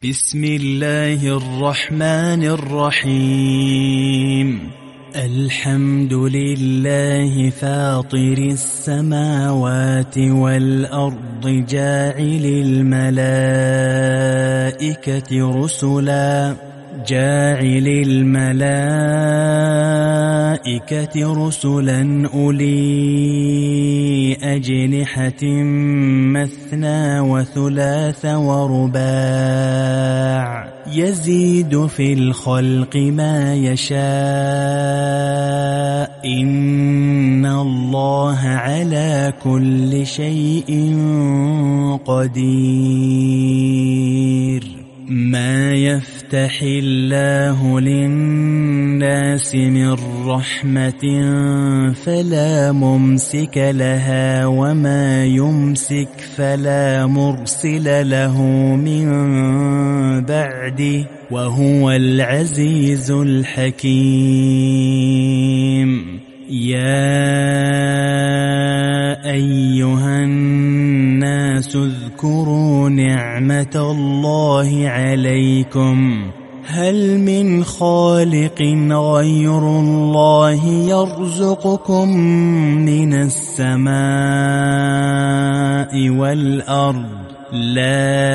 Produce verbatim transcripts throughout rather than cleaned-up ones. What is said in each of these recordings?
بسم الله الرحمن الرحيم. الحمد لله فاطر السماوات والأرض جاعل الملائكة رسلا جاعل الملائكة رسلا أولي أجنحة مثنى وثلاث ورباع يزيد في الخلق ما يشاء إن الله على كل شيء قدير. ما يفتح الله للناس من رحمة فلا ممسك لها وما يمسك فلا مرسل له من بعده وهو العزيز الحكيم. يا أيها الناس اذكروا نعمة الله عليكم هل من خالق غير الله يرزقكم من السماء والأرض لا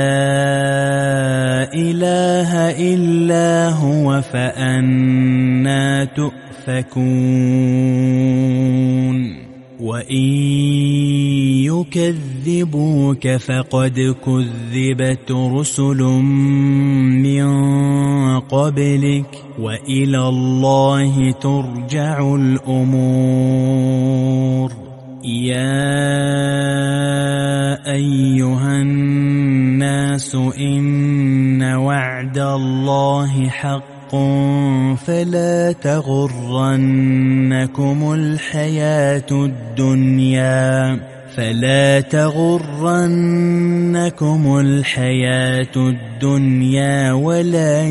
إله إلا هو فأنى تؤفكون. وإن يكذبوك فقد كذبت رسل من قبلك وإلى الله ترجع الأمور. يا أيها الناس إن وعد الله حق فلا تغرنكم الحياة الدنيا فلا تغرنكم الحياة الدنيا ولا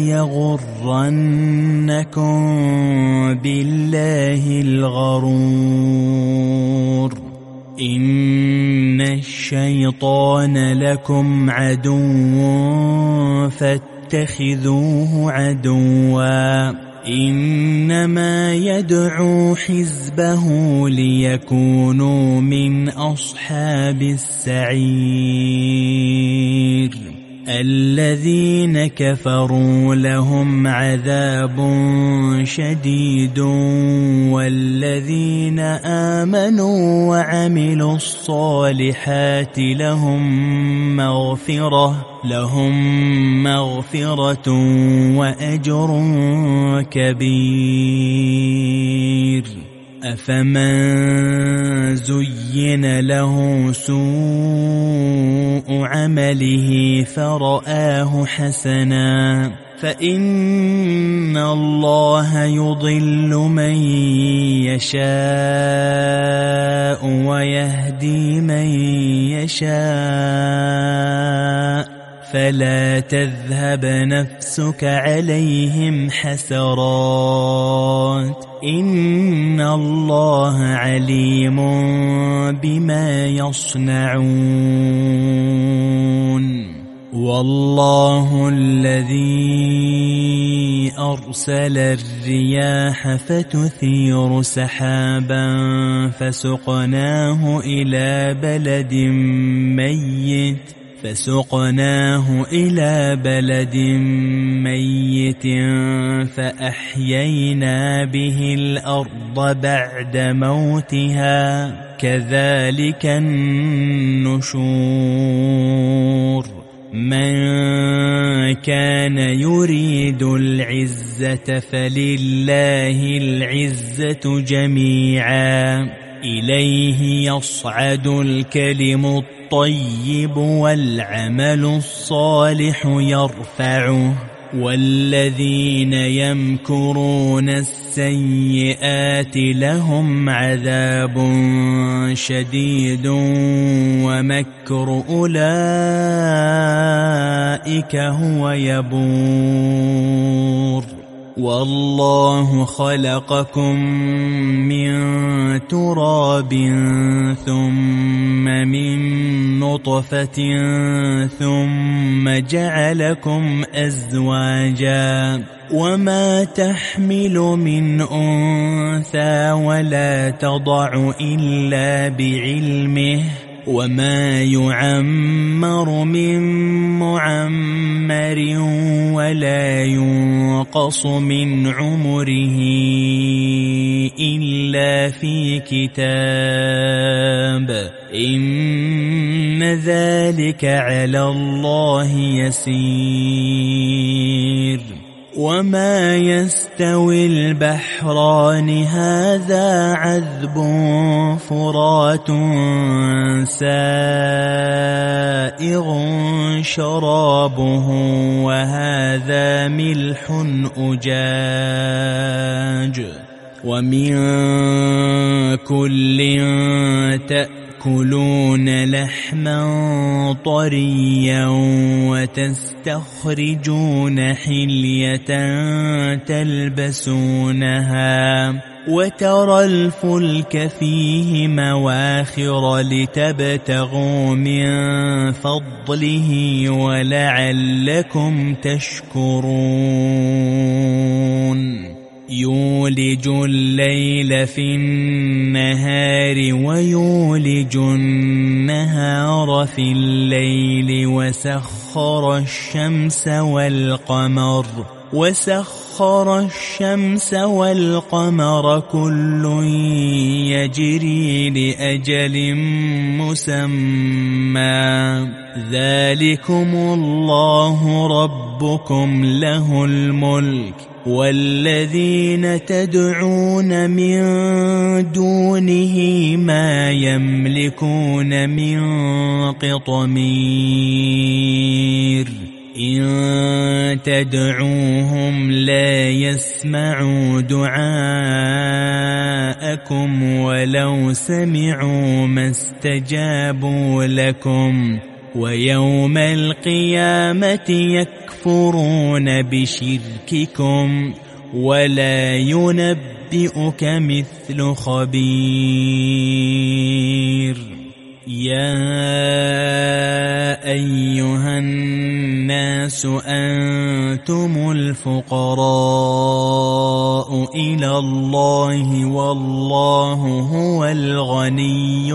يغرنكم بالله الغرور. إن الشيطان لكم عدو فاتخذوه عدوا إنما يدعو حزبه ليكونوا من أصحاب السعير. الذين كفروا لهم عذاب شديد والذين آمنوا وعملوا الصالحات لهم مغفرة لهم مغفرة وأجر كبير. أفمن زين له سوء عمله فرآه حسنا فإن الله يضل من يشاء ويهدي من يشاء فلا تذهب نفسك عليهم حسرات إن الله عليم بما يصنعون. والله الذي أرسل الرياح فتثير سحابا فسقناه إلى بلد ميت فسقناه إلى بلد ميت فأحيينا به الأرض بعد موتها كذلك النشور. من كان يريد العزة فلله العزة جميعا إليه يصعد الكلم الطيب والعمل الصالح يرفعه والذين يمكرون السيئات لهم عذاب شديد ومكر أولئك هو يبور. والله خلقكم من تراب ثم من نطفة ثم جعلكم أزواجا وما تحمل من أنثى ولا تضع إلا بعلمه وما يعمر من معمر ولا ينقص من عمره إلا في كتاب إن ذلك على الله يسير وما يستوي البحران هذا عذب فرات سائغ شرابه وهذا ملح أجاج ومن كل تأكلون لحما طريا وتستخرجون حلية تلبسونها وترى الفلك فيه مواخر لتبتغوا من فضله ولعلكم تشكرون يولج الليل في النهار ويولج النهار في الليل وسخر الشمس والقمر وسخر الشمس والقمر كل يجري لأجل مسمى ذلكم الله ربكم له الملك والذين تدعون من دونه ما يملكون من قطمير إن تدعوهم لا يسمعوا دعاءكم ولو سمعوا ما استجابوا لكم ويوم القيامة يكفرون بشرككم ولا ينبئك مثل خبير يا أيها الناس أنتم الفقراء إلى الله والله هو الغني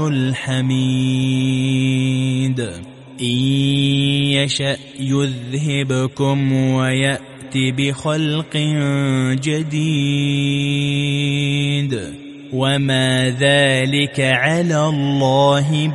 الحميد إن يشأ يذهبكم ويأت بخلق جديد وما ذلك على الله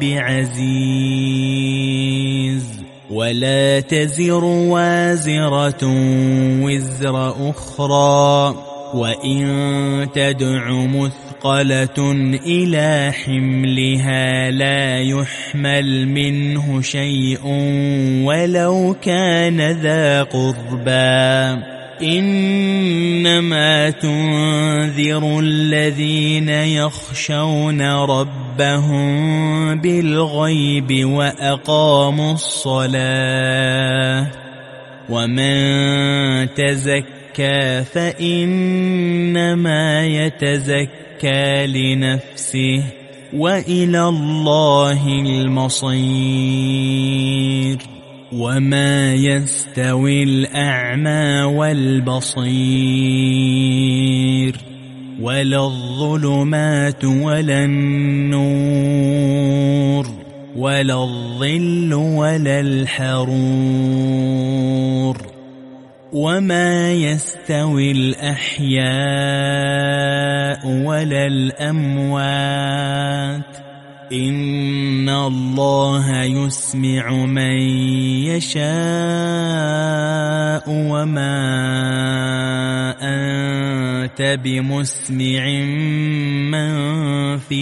بعزيز ولا تزر وازرة وزر أخرى وإن تدع مثقلة إلى حملها لا يحمل منه شيء ولو كان ذا قربى إنما تنذر الذين يخشون ربهم بالغيب وأقاموا الصلاة ومن تزكى فإنما يتزكى لنفسه وإلى الله المصير وما يستوي الأعمى والبصير ولا الظلمات ولا النور ولا الظل ولا الحرور وما يستوي الأحياء ولا الأموات إن الله يسمع من يشاء وما أنت بمسمع من في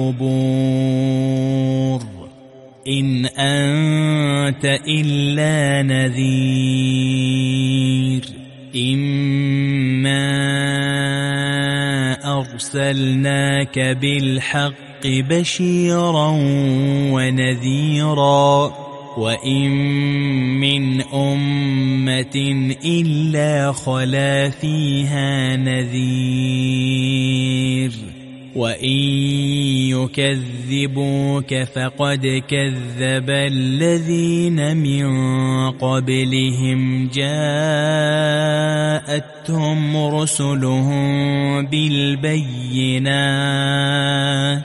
القبور إن أنت إلا نذير إنا أرسلناك بالحق بشيرا ونذيرا وإن من أمة إلا خلا فيها نذير وإن يكذبوك فقد كذب الذين من قبلهم جاءتهم رسلهم بالبينات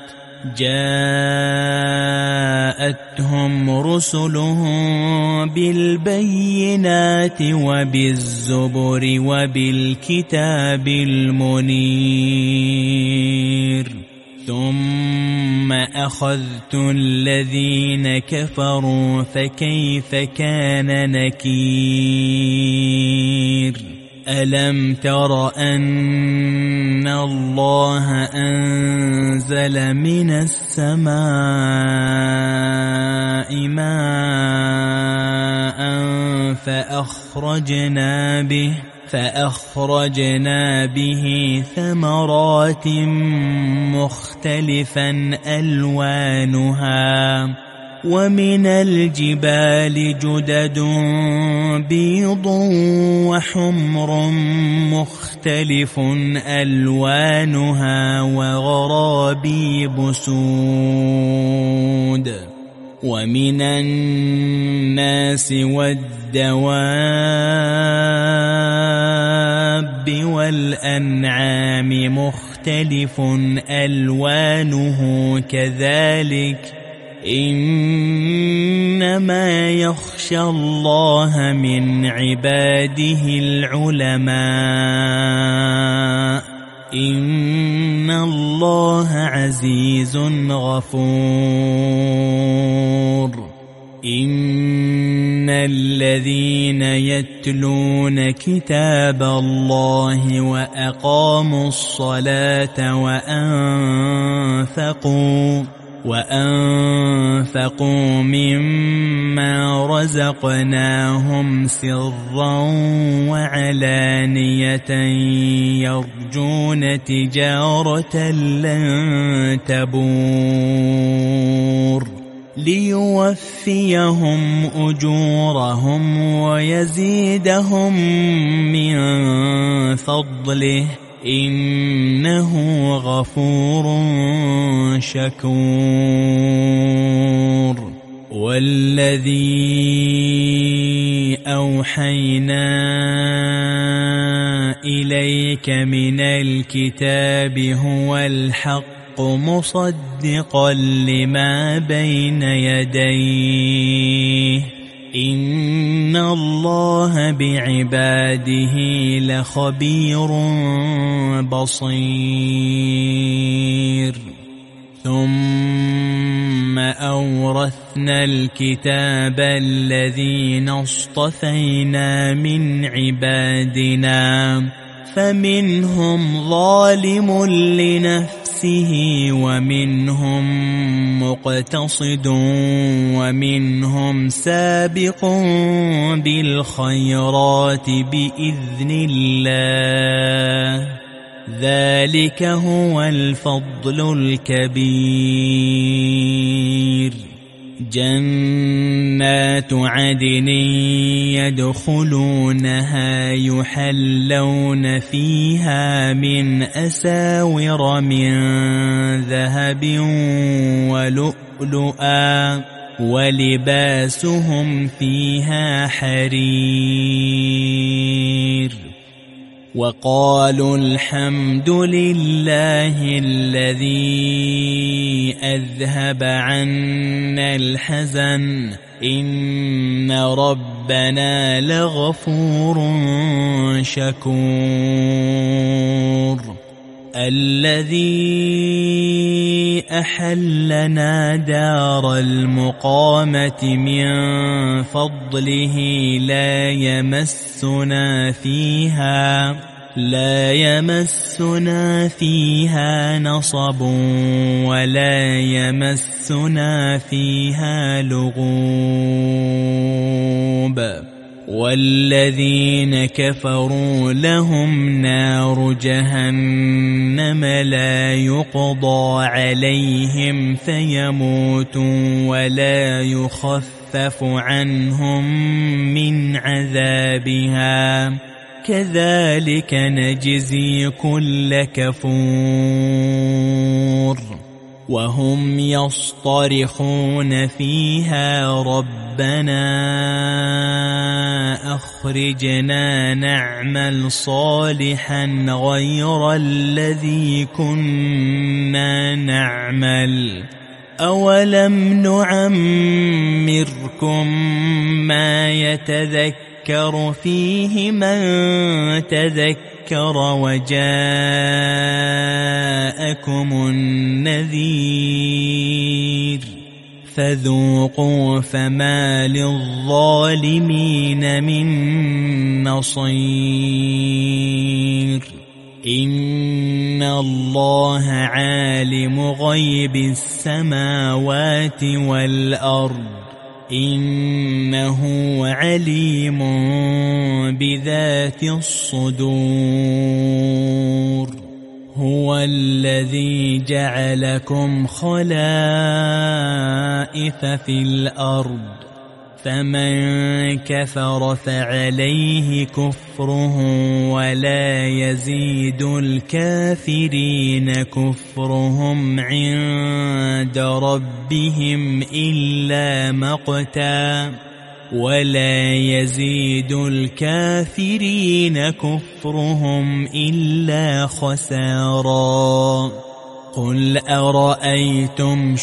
جاءتهم رسلهم بالبينات وبالزبر وبالكتاب المنير ثم أخذت الذين كفروا فكيف كان نكير ألم تر أن الله أنزل من السماء ماء فأخرجنا به فأخرجنا به ثمرات مختلفا ألوانها ومن الجبال جدد بيض وحمر مختلف ألوانها وغرابيب سود ومن الناس والدواب والأنعام مختلف ألوانه كذلك إنما يخشى الله من عباده العلماء إن الله عزيز غفور إن الذين يتلون كتاب الله وأقاموا الصلاة وأنفقوا وأنفقوا مما رزقناهم سرا وعلانية يرجون تجارة لن تبور ليوفيهم أجورهم ويزيدهم من فضله إنه غفور شكور والذي أوحينا إليك من الكتاب هو الحق مصدقا لما بين يديه إن الله بعباده لخبير بصير ثم أورثنا الكتاب الذين اصطفينا من عبادنا فمنهم ظالم لنفسه ومنهم مقتصد ومنهم سابق بالخيرات بإذن الله ذلك هو الفضل الكبير جنات عدن يدخلونها يحلون فيها من أساور من ذهب ولؤلؤا ولباسهم فيها حرير وقالوا الحمد لله الذي أذهب عنا الحزن إن ربنا لغفور شكور الذي أحلنا دار المقامة من فضله لا يمسنا فيها لا يمسنا فيها نصب ولا يمسنا فيها لغوب والذين كفروا لهم نار جهنم لا يقضى عليهم فيموتوا ولا يخفف عنهم من عذابها كذلك نجزي كل كفور وهم يصطرخون فيها ربنا أخرجنا نعمل صالحا غير الذي كنا نعمل أولم نعمركم ما يتذكر فيه من تذكر وجاءكم النذير فذوقوا فما للظالمين من نصير إن الله عالم غيب السماوات والأرض إنه عليم بذات الصدور هو الذي جعلكم خلائف في الأرض فمن كفر فعليه كفره ولا يزيد الكافرين كفرهم عند ربهم إلا مقتا ولا يزيد الكافرين كفرهم إلا خسارا قل أرأيتم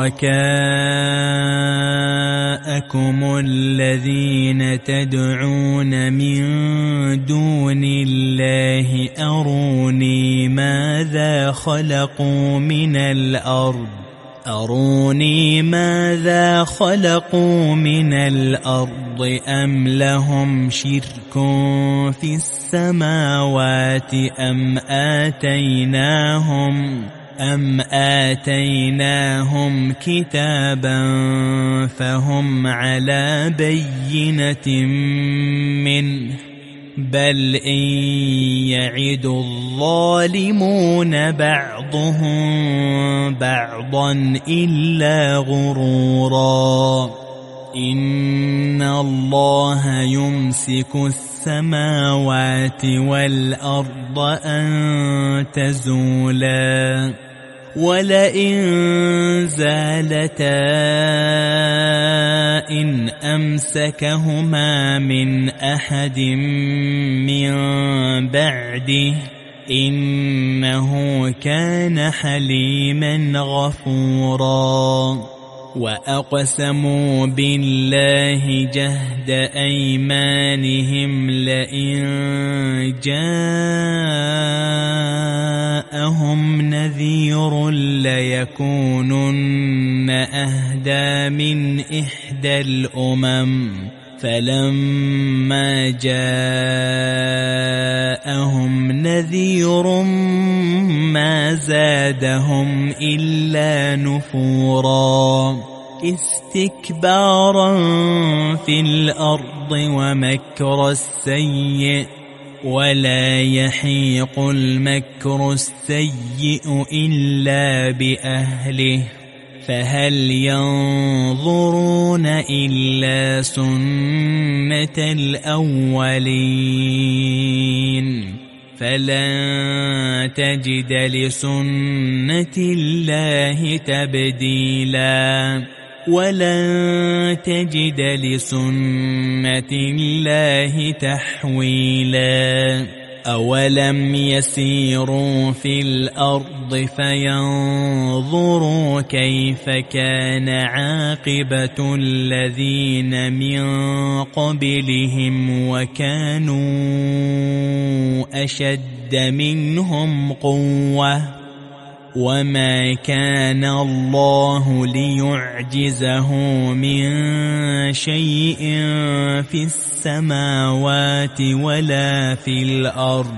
شركاءكم الذين تدعون من دون الله أروني ماذا خلقوا من الأرض أروني ماذا خلقوا من الأرض أم لهم شرك في السماوات أم آتيناهم أم آتيناهم كتابا فهم على بينة منه بل إن يعد الظالمون بعضهم بعضا إلا غرورا إن الله يمسك السماوات والأرض أن تزولا ولئن زالتا إن أمسكهما من أحد من بعده إنه كان حليما غفورا وأقسموا بالله جهد أيمانهم لئن جاءهم نذير ليكونن أهدى من إحدى الأمم فلما جاءهم نذير ما زادهم إلا نفورا استكبارا في الأرض ومكر السيء ولا يحيق المكر السيء إلا بأهله فهل ينظرون إلا سنة الأولين فلن تجد لسنة الله تبديلا ولن تجد لسنة الله تحويلا أولم يسيروا في الأرض فينظروا كيف كان عاقبة الذين من قبلهم وكانوا أشد منهم قوة وما كان الله ليعجزه من شيء في السماوات ولا في الأرض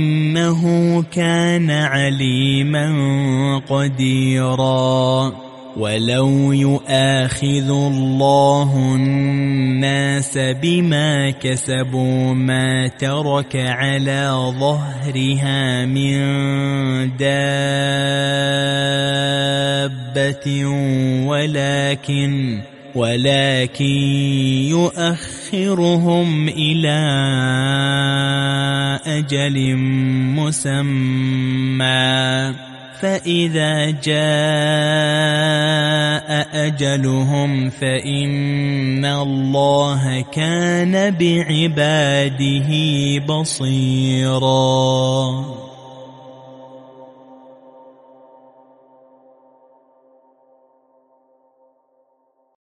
إنه كان عليما قديرا ولو يؤاخذ الله الناس بما كسبوا ما ترك على ظهرها من دابة ولكن ولكن يؤخرهم إلى أجل مسمى فإذا جاء أجلهم فإن الله كان بعباده بصيراً.